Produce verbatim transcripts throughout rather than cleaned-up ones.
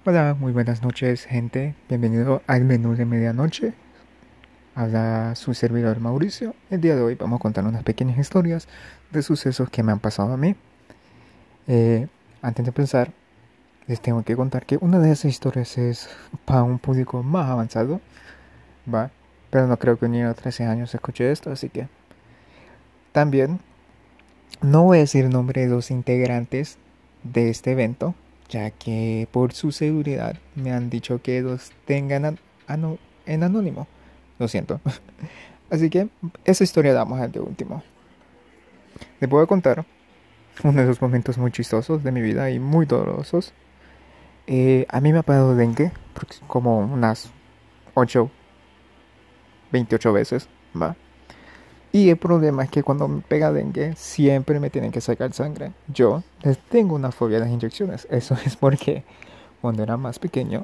Hola, muy buenas noches, gente. Bienvenido al menú de medianoche. Habla su servidor Mauricio. El día de hoy vamos a contar unas pequeñas historias de sucesos que me han pasado a mí. Eh, Antes de empezar, les tengo que contar que una de esas historias es para un público más avanzado, ¿va? Pero no creo que un niño de trece años escuche esto, así que también no voy a decir el nombre de los integrantes de este evento, ya que por su seguridad me han dicho que los tengan an- ano- en anónimo. Lo siento. Así que esa historia la vamos a de último. Les voy a contar uno de los momentos muy chistosos de mi vida y muy dolorosos. Eh, a mí me ha pegado dengue como unas ocho, veintiocho veces, ¿va? Y el problema es que cuando me pega dengue siempre me tienen que sacar sangre. Yo les tengo una fobia a las inyecciones. Eso es porque cuando era más pequeño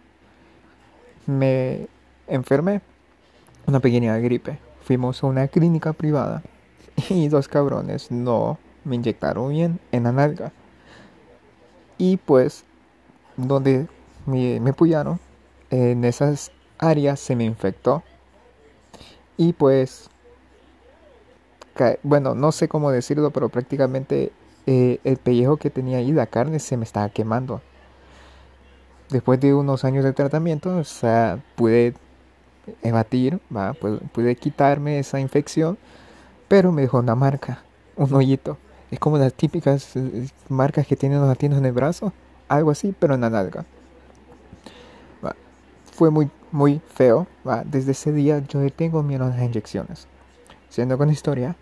me enfermé una pequeña gripe. Fuimos a una clínica privada y dos cabrones no me inyectaron bien en la nalga. Y pues donde me, me pullaron, en esas áreas se me infectó. Y pues, ca- bueno, no sé cómo decirlo, pero prácticamente eh, el pellejo que tenía ahí, la carne, se me estaba quemando. Después de unos años de tratamiento, o sea, pude evadir, ¿va? Pude, pude quitarme esa infección, pero me dejó una marca, un hoyito. Es como las típicas eh, marcas que tienen los latinos en el brazo, algo así, pero en la nalga. ¿Va? Fue muy, muy feo, ¿va? Desde ese día yo le tengo miedo a las inyecciones. Siendo con historia,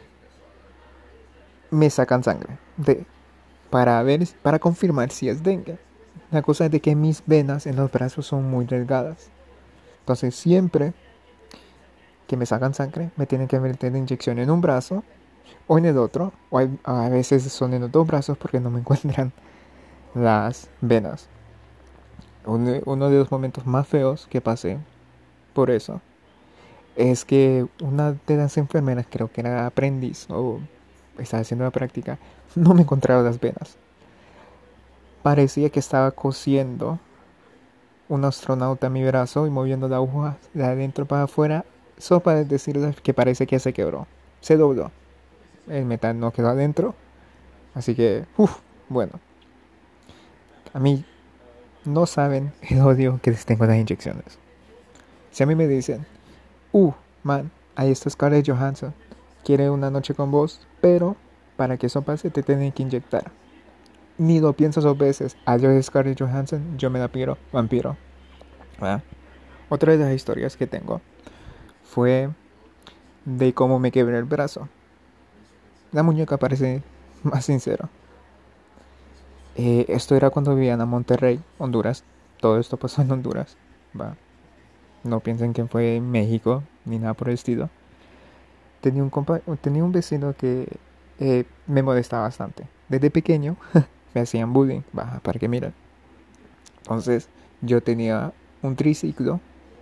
me sacan sangre de, para ver, para confirmar si es dengue. La cosa es de que mis venas en los brazos son muy delgadas. Entonces siempre que me sacan sangre, me tienen que meter la inyección en un brazo o en el otro. O hay- a veces son en los dos brazos porque no me encuentran las venas. Uno, uno de los momentos más feos que pasé por eso es que una de las enfermeras, creo que era aprendiz o estaba haciendo la práctica, no me encontraba las venas. Parecía que estaba cosiendo un astronauta a mi brazo y moviendo la aguja de adentro para afuera, solo para decirles que parece que se quebró. Se dobló. El metal no quedó adentro. Así que, uff, bueno. A mí no saben el odio que les tengo a las inyecciones. Si a mí me dicen, uh, man, ahí está Scarlett Johansson, quiere una noche con vos, pero para que eso pase te tienen que inyectar. Ni lo pienso dos veces. Adiós de Scarlett Johansson, yo me la piro, vampiro. ¿Verdad? Otra de las historias que tengo fue de cómo me quebré el brazo. La muñeca parece más sincero. Eh, esto era cuando vivía en Monterrey, Honduras. Todo esto pasó en Honduras. Va. No piensen que fue en México ni nada por el estilo. Tenía un, compa tenía un vecino que eh, me molestaba bastante. Desde pequeño me hacían bullying. Va, para que miren. Entonces yo tenía un triciclo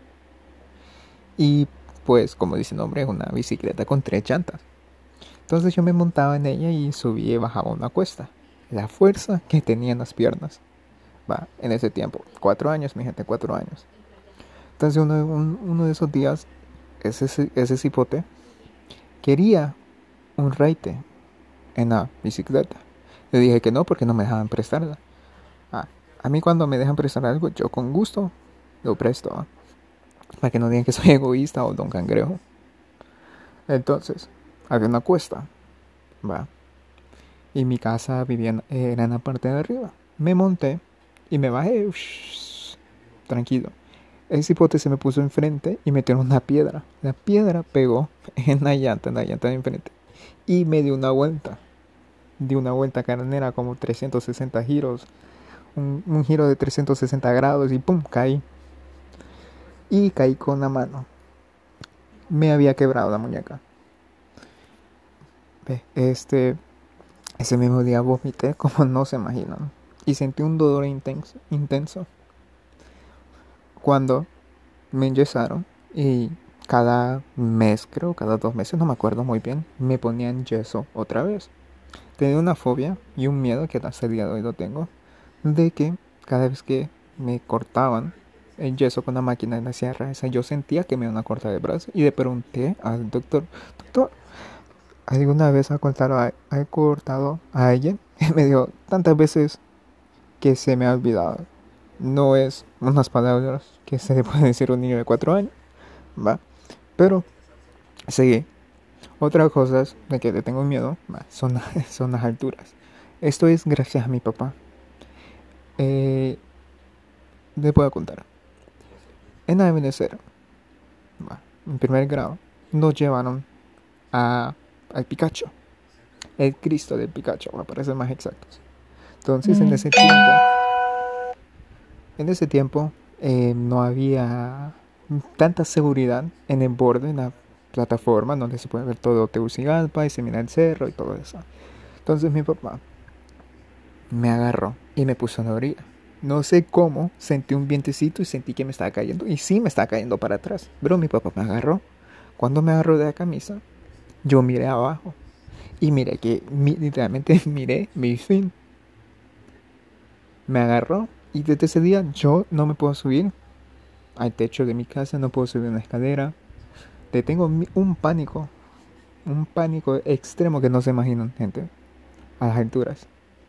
y pues como dice el nombre, una bicicleta con tres llantas. Entonces yo me montaba en ella y subía y bajaba una cuesta. La fuerza que tenía en las piernas. Va, en ese tiempo. Cuatro años, mi gente, cuatro años. Entonces uno, un- uno de esos días, ese, ese cipote quería un raite en la bicicleta. Le dije que no porque no me dejaban prestarla. Ah, a mí cuando me dejan prestar algo, yo con gusto lo presto. ¿Ah? Para que no digan que soy egoísta o don cangrejo. Entonces, había una cuesta. Va. Y mi casa vivía en, era en la parte de arriba. Me monté y me bajé. Ush, tranquilo. El cipote se me puso enfrente y metió una piedra. La piedra pegó en la llanta, en la llanta de enfrente. Y me dio una vuelta. Di una vuelta carnera como trescientos sesenta giros. Un, un giro de trescientos sesenta grados y pum, caí. Y caí con la mano. Me había quebrado la muñeca. Ve, Este, ese mismo día vomité como no se imaginan. Y sentí un dolor intenso, intenso. Cuando me enyesaron y cada mes, creo, cada dos meses, no me acuerdo muy bien, me ponían yeso otra vez. Tenía una fobia y un miedo que hasta el día de hoy lo tengo, de que cada vez que me cortaban el yeso con la máquina en la sierra esa. Yo sentía que me iban a cortar el brazo y le pregunté al doctor, doctor, ¿alguna vez ha cortado a, ha cortado a alguien? Y me dijo, tantas veces que se me ha olvidado. No es unas palabras que se le puede decir a un niño de cuatro años, ¿va? Pero seguí. Otras cosas de que le tengo miedo, ¿va? Son, son las alturas. Esto es gracias a mi papá. Eh, le puedo contar. En la Venezuela, ¿va? En primer grado, nos llevaron a, al Picacho. El Cristo del Picacho, para ser más exactos. Entonces, en ese tiempo, en ese tiempo eh, no había tanta seguridad en el borde, en la plataforma donde se puede ver todo Tegucigalpa y se mira el cerro y todo eso. Entonces mi papá me agarró y me puso en la orilla. No sé cómo, sentí un vientecito y sentí que me estaba cayendo. Y sí, me estaba cayendo para atrás. Pero mi papá me agarró. Cuando me agarró de la camisa, yo miré abajo. Y miré que, mi, literalmente miré mi fin. Me agarró y desde ese día yo no me puedo subir al techo de mi casa, no puedo subir una escalera. Le tengo un pánico, un pánico extremo que no se imaginan, gente, a las alturas.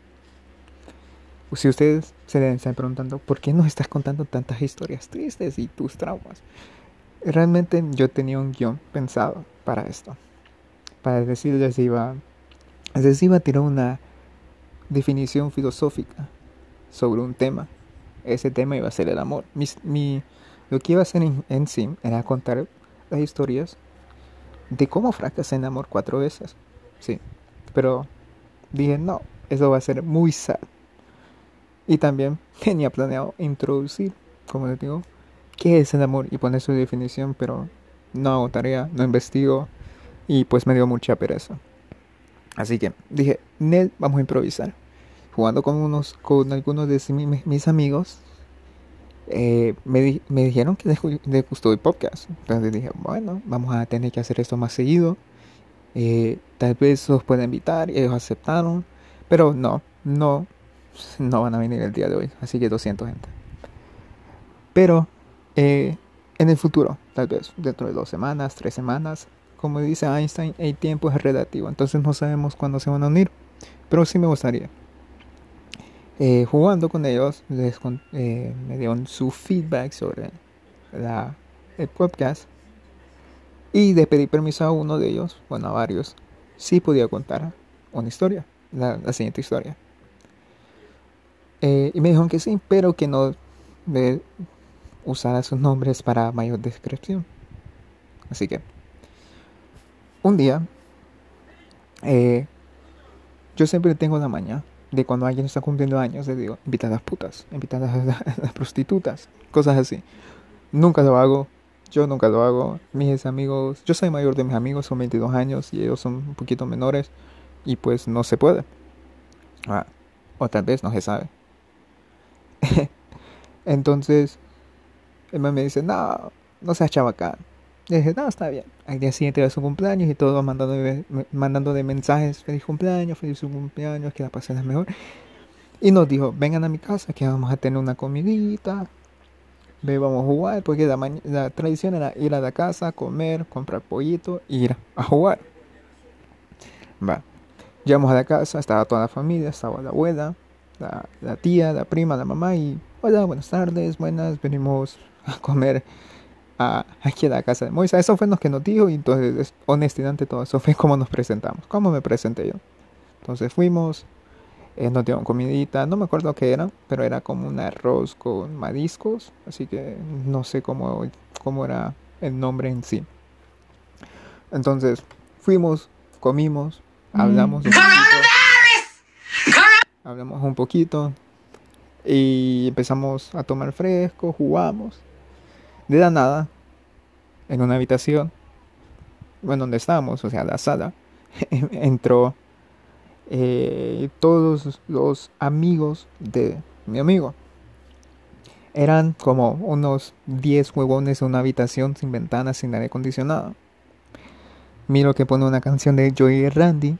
Si ustedes se deben estar preguntando, ¿por qué nos estás contando tantas historias tristes y tus traumas? Realmente yo tenía un guión pensado para esto. Para decirles iba, les iba a tirar una definición filosófica sobre un tema. Ese tema iba a ser el amor. Mi, mi, lo que iba a hacer en, en sí era contar las historias de cómo fracasé en amor cuatro veces. Sí, pero dije, no, eso va a ser muy sad. Y también tenía planeado introducir, como les digo, qué es el amor y poner su definición, pero no hago tarea, no investigo y pues me dio mucha pereza. Así que dije, Nel, vamos a improvisar. Jugando con unos, con algunos de mis, mis amigos, eh, me, di, me dijeron que les, les gustó el podcast. Entonces dije, bueno, vamos a tener que hacer esto más seguido. Eh, tal vez los pueda invitar y ellos aceptaron, pero no, no, no van a venir el día de hoy. Así que lo siento, gente. Pero eh, en el futuro, tal vez dentro de dos semanas, tres semanas, como dice Einstein, el tiempo es relativo. Entonces no sabemos cuándo se van a unir. Pero sí me gustaría. Eh, jugando con ellos, les, eh, me dieron su feedback sobre la, el podcast. Y le pedí permiso a uno de ellos, bueno, a varios, si podía contar una historia, la, la siguiente historia. Eh, y me dijeron que sí, pero que no de usara sus nombres para mayor descripción. Así que, un día, eh, yo siempre tengo la maña de cuando alguien está cumpliendo años, le digo, invita a las putas, invita a las, a las prostitutas, cosas así. Nunca lo hago, yo nunca lo hago. Mis amigos, yo soy mayor de mis amigos, son veintidós años y ellos son un poquito menores y pues no se puede. Ah, o tal vez no se sabe. Entonces, el man me dice, no, no seas chabacán. Le dije, no, está bien. Al día siguiente de su cumpleaños y todo mandando de, mandando de mensajes, feliz cumpleaños, feliz cumpleaños, que la pasen la mejor. Y nos dijo, vengan a mi casa que vamos a tener una comidita, ve, vamos a jugar, porque la, la tradición era ir a la casa, comer, comprar pollito e ir a jugar. Va. Llegamos a la casa, estaba toda la familia, estaba la abuela, la, la tía, la prima, la mamá y hola, buenas tardes, buenas, venimos a comer a, aquí a la casa de Moisés. Eso fue lo que nos dijo y entonces, honestidad ante todo, eso fue como nos presentamos, cómo me presenté yo. Entonces fuimos, eh, nos dieron comidita, no me acuerdo qué era, pero era como un arroz con mariscos, así que no sé cómo, cómo era el nombre en sí. Entonces fuimos, comimos, hablamos un poquito, hablamos un poquito y empezamos a tomar fresco, jugamos. De la nada, en una habitación, bueno, donde estábamos, o sea, la sala, entró eh, todos los amigos de mi amigo. Eran como unos diez huevones en una habitación sin ventanas, sin aire acondicionado. Miro que pone una canción de Joey y Randy,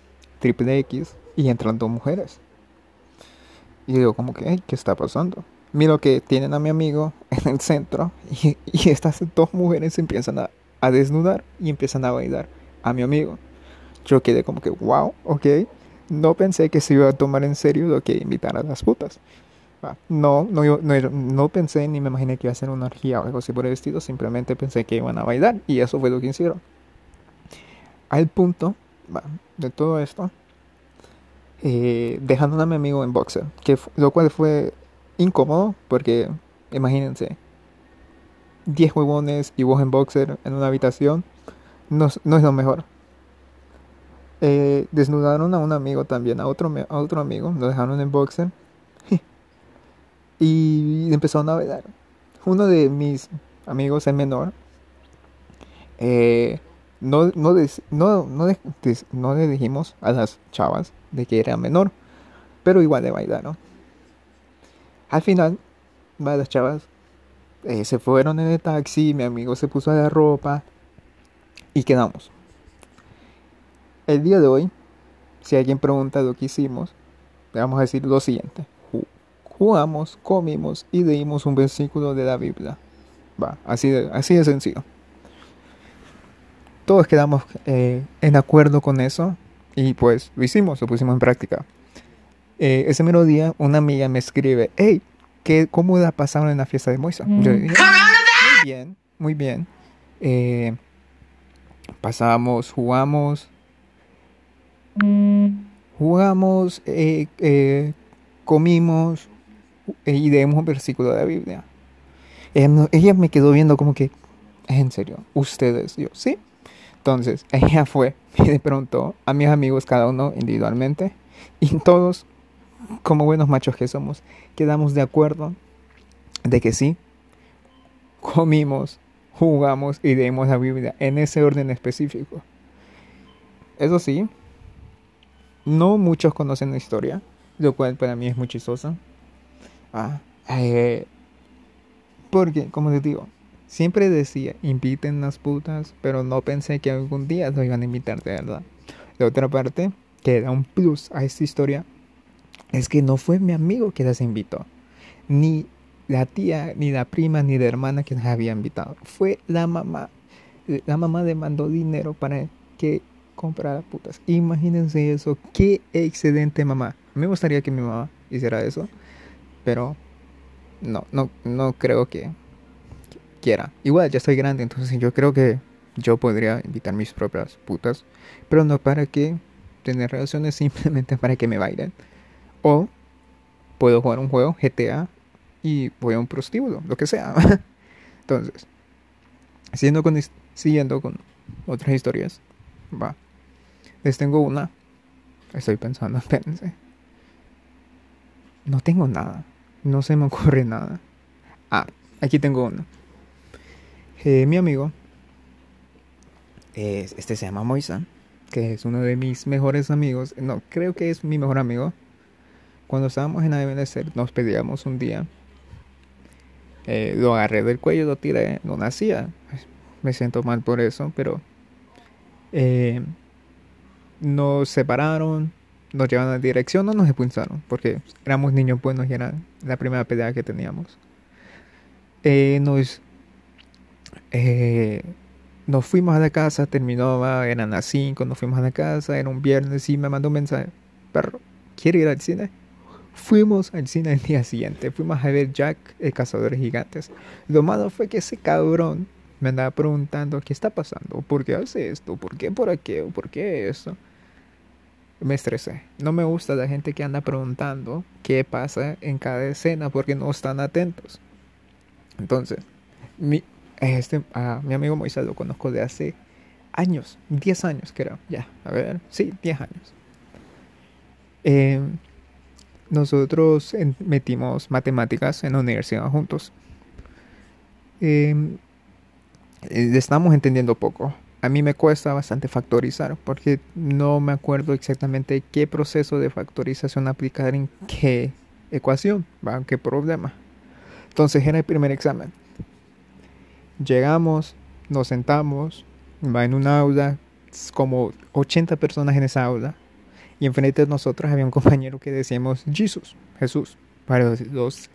Triple X, y entran dos mujeres. Y digo como que, ¿qué está pasando? Miro que tienen a mi amigo en el centro y, y estas dos mujeres empiezan a, a desnudar y empiezan a bailar a mi amigo. Yo quedé como que, wow, ok. No pensé que se iba a tomar en serio lo que invitar a las putas. Ah, No, no, yo- no, no pensé ni me imaginé que iba a ser una orgía o algo así por el estilo. Simplemente pensé que iban a bailar y eso fue lo que hicieron. Al punto va, de todo esto, eh, dejando a mi amigo en boxer, que fu- lo cual fue incómodo porque, imagínense, diez huevones y vos en boxer en una habitación, no, es- no es lo mejor. Eh, desnudaron a un amigo también, a otro, a otro amigo, lo dejaron en boxer y empezaron a bailar. Uno de mis amigos, el menor, eh, no, no, des- no, no, de- des- no le dijimos a las chavas de que era menor, pero igual le bailaron. Al final, va, las chavas eh, se fueron en el taxi, mi amigo se puso a la ropa y quedamos. El día de hoy, si alguien pregunta lo que hicimos, le vamos a decir lo siguiente. Ju- Jugamos, comimos y leímos un versículo de la Biblia. Va, así de, así de sencillo. Todos quedamos eh, en acuerdo con eso y pues lo hicimos, lo pusimos en práctica. Eh, ese mero día una amiga me escribe, hey, ¿qué, ¿cómo la pasaron en la fiesta de Moisa? Yo le dije, muy bien, muy bien. Eh, pasamos, jugamos, jugamos, eh, eh, comimos eh, y leímos un versículo de la Biblia. Ella, no- ella me quedó viendo como que, ¿es en serio? ¿Ustedes? Yo, sí. Entonces, ella fue y le preguntó a mis amigos, cada uno individualmente, y todos, como buenos machos que somos, quedamos de acuerdo de que sí, comimos, jugamos y leímos la Biblia en ese orden específico. Eso sí, no muchos conocen la historia, lo cual para mí es muy chistoso. Ah, eh, porque, como les digo, siempre decía, inviten las putas, pero no pensé que algún día lo iban a invitar de verdad. La otra parte, que da un plus a esta historia, es que no fue mi amigo que las invitó, ni la tía, ni la prima, ni la hermana que las había invitado. Fue la mamá. La mamá le mandó dinero para que comprara putas. Imagínense eso. Qué excelente mamá. Me gustaría que mi mamá hiciera eso, pero no, no, no creo que quiera. Igual, ya estoy grande, entonces yo creo que yo podría invitar mis propias putas, pero no para que tener relaciones, simplemente para que me bailen. O puedo jugar un juego, G T A, y voy a un prostíbulo, lo que sea. Entonces, siguiendo con, siguiendo con otras historias, va. Les tengo una. Estoy pensando, espérense. No tengo nada. No se me ocurre nada. Ah, aquí tengo una. Eh, mi amigo, eh, este se llama Moisa, que es uno de mis mejores amigos. No, creo que es mi mejor amigo. Cuando estábamos en A M D C, nos pedíamos un día. Eh, lo agarré del cuello, lo tiré, no nacía. Me siento mal por eso, pero eh, nos separaron, nos llevaron a la dirección, no nos expulsaron, porque éramos niños buenos y era la primera pelea que teníamos. Eh, nos, eh, nos fuimos a la casa, terminó, eran las cinco, nos fuimos a la casa, era un viernes y me mandó un mensaje, perro, ¿quiere ir al cine? Fuimos al cine el día siguiente, fuimos a ver Jack, el cazador de gigantes. Lo malo fue que ese cabrón me andaba preguntando qué está pasando, por qué hace esto, por qué por aquello, por qué eso. Me estresé. No me gusta la gente que anda preguntando qué pasa en cada escena porque no están atentos. Entonces, mi, este, a mi amigo Moisés lo conozco de hace años, diez años creo, ya, a ver, sí, diez años. Eh, nosotros en- metimos matemáticas en la universidad juntos. Eh, eh, estamos entendiendo poco. A mí me cuesta bastante factorizar porque no me acuerdo exactamente qué proceso de factorización aplicar en qué ecuación, ¿va? ¿Qué problema? Entonces era el primer examen. Llegamos, nos sentamos, va en un aula, como ochenta personas en esa aula, y enfrente de nosotros había un compañero que decíamos Jesús, Jesús, para los dos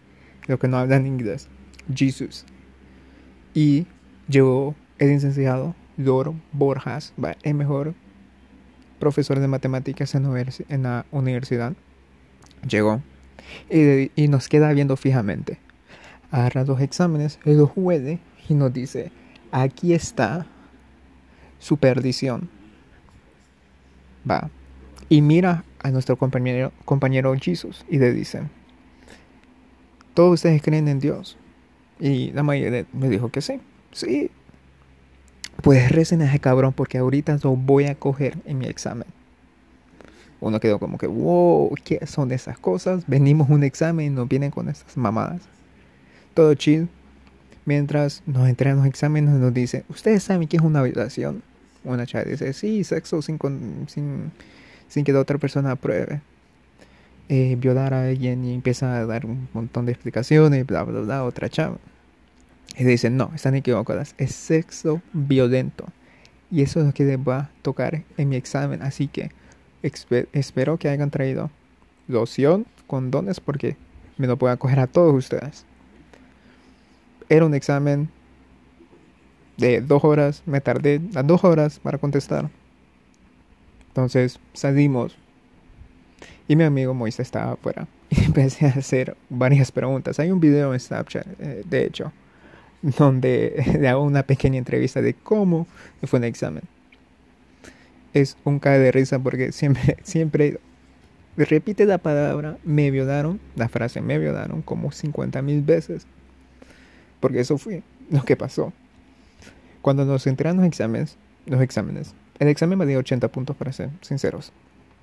los que no hablan inglés, Jesus. Y llegó el licenciado Lord Borjas, va, el mejor profesor de matemáticas en, univers- en la universidad. Llegó y, y nos queda viendo fijamente. Agarra los exámenes, los huele y nos dice: aquí está su perdición. Va. Y mira a nuestro compañero, compañero Jesus y le dice: ¿todos ustedes creen en Dios? Y la mayoría me dijo que sí. Sí. Pues recen a ese cabrón porque ahorita lo voy a coger en mi examen. Uno quedó como que, wow, ¿qué son esas cosas? Venimos a un examen y nos vienen con estas mamadas. Todo chill. Mientras nos entregan los exámenes nos dice: ¿ustedes saben qué es una violación? Una chava dice: sí, sexo sin, con, sin, sin que la otra persona apruebe. Eh, violar a alguien, y empieza a dar un montón de explicaciones, bla, bla, bla, otra chava. Y dicen: no, están equivocadas. Es sexo violento. Y eso es lo que les va a tocar en mi examen. Así que exper- espero que hayan traído loción, condones, porque me lo puedo coger a todos ustedes. Era un examen de dos horas. Me tardé las dos horas para contestar. Entonces salimos. Y mi amigo Moisés estaba afuera. Y empecé a hacer varias preguntas. Hay un video en Snapchat, eh, de hecho, donde le hago una pequeña entrevista de cómo fue el examen. Es un cae de risa porque siempre, siempre repite la palabra me violaron, la frase me violaron como cincuenta mil veces. Porque eso fue lo que pasó. Cuando nos entregan los exámenes, los exámenes, el examen me dio ochenta puntos, para ser sinceros.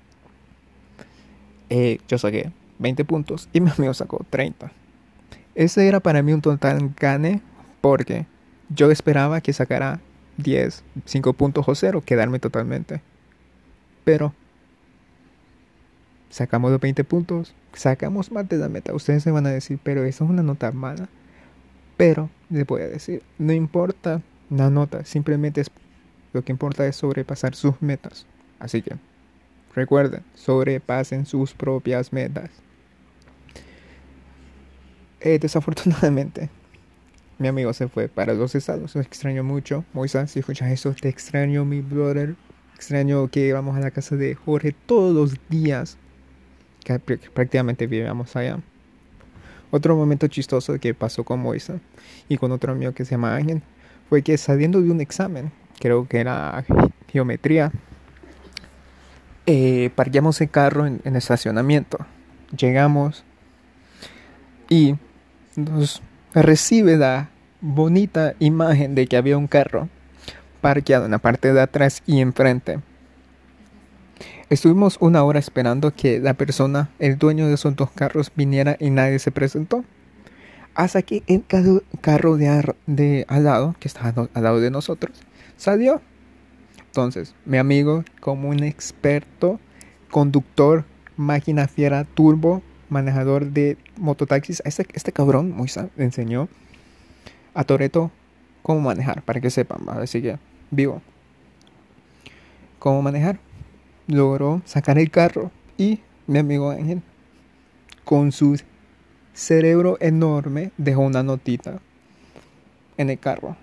Eh, yo saqué veinte puntos y mi amigo sacó treinta. Ese era para mí un total gane porque yo esperaba que sacara diez, cinco puntos o cero, quedarme totalmente. Pero sacamos los veinte puntos, sacamos más de la meta. Ustedes se van a decir: pero eso es una nota mala. Pero les voy a decir, no importa la nota, simplemente es, lo que importa es sobrepasar sus metas. Así que recuerden, sobrepasen sus propias metas. Eh, desafortunadamente, mi amigo se fue para los estados. Lo extraño mucho. Moisés, si escuchas eso, te extraño, mi brother. Extraño que vamos a la casa de Jorge todos los días, que prácticamente vivíamos allá. Otro momento chistoso que pasó con Moisés y con otro amigo que se llama Ángel fue que, saliendo de un examen, creo que era geometría, eh, parqueamos el carro en, en estacionamiento. Llegamos y nos recibe la bonita imagen de que había un carro parqueado en la parte de atrás y enfrente. Estuvimos una hora esperando que la persona, el dueño de esos dos carros, viniera y nadie se presentó. Hasta que el carro, carro de, ar, de al lado, que estaba al lado de nosotros, salió. Entonces, mi amigo, como un experto conductor, máquina fiera, turbo, manejador de mototaxis, este, este cabrón, Moisés, le enseñó a Toretto cómo manejar, para que sepan, ¿vale? Así que, vivo. Cómo manejar. Logró sacar el carro y mi amigo Ángel, con su cerebro enorme, dejó una notita en el carro.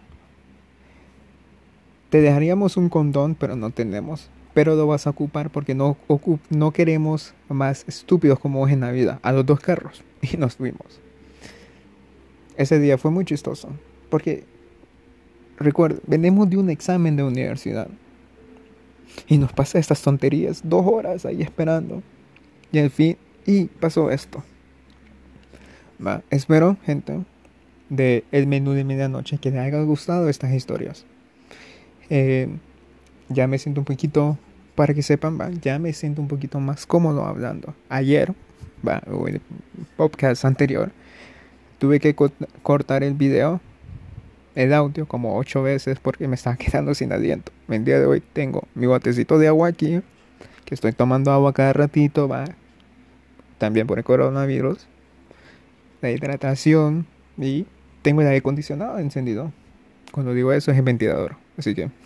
Te dejaríamos un condón, pero no tenemos. Pero lo vas a ocupar porque no, ocup no queremos más estúpidos como vos en la vida. A los dos carros. Y nos fuimos. Ese día fue muy chistoso. Porque, recuerda, venimos de un examen de universidad. Y nos pasa estas tonterías. Dos horas ahí esperando. Y al fin, y pasó esto. Va, espero, gente, de el menú de medianoche, que les haya gustado estas historias. Eh, ya me siento un poquito, para que sepan, va, ya me siento un poquito más cómodo hablando. Ayer, va, o el podcast anterior, tuve que co cortar el video, el audio, como ocho veces porque me estaba quedando sin aliento. El día de hoy tengo mi botecito de agua aquí, que estoy tomando agua cada ratito, va, también por el coronavirus, la hidratación, y tengo el aire acondicionado encendido. Cuando digo eso es el ventilador, así que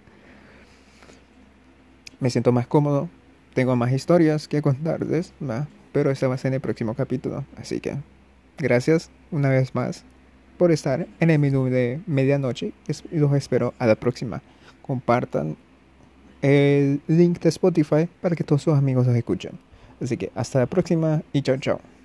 me siento más cómodo, tengo más historias que contarles, ¿va? Pero ese va a ser en el próximo capítulo, así que gracias una vez más por estar en el menú de medianoche y los espero a la próxima. Compartan el link de Spotify para que todos sus amigos los escuchen. Así que hasta la próxima y chao chao.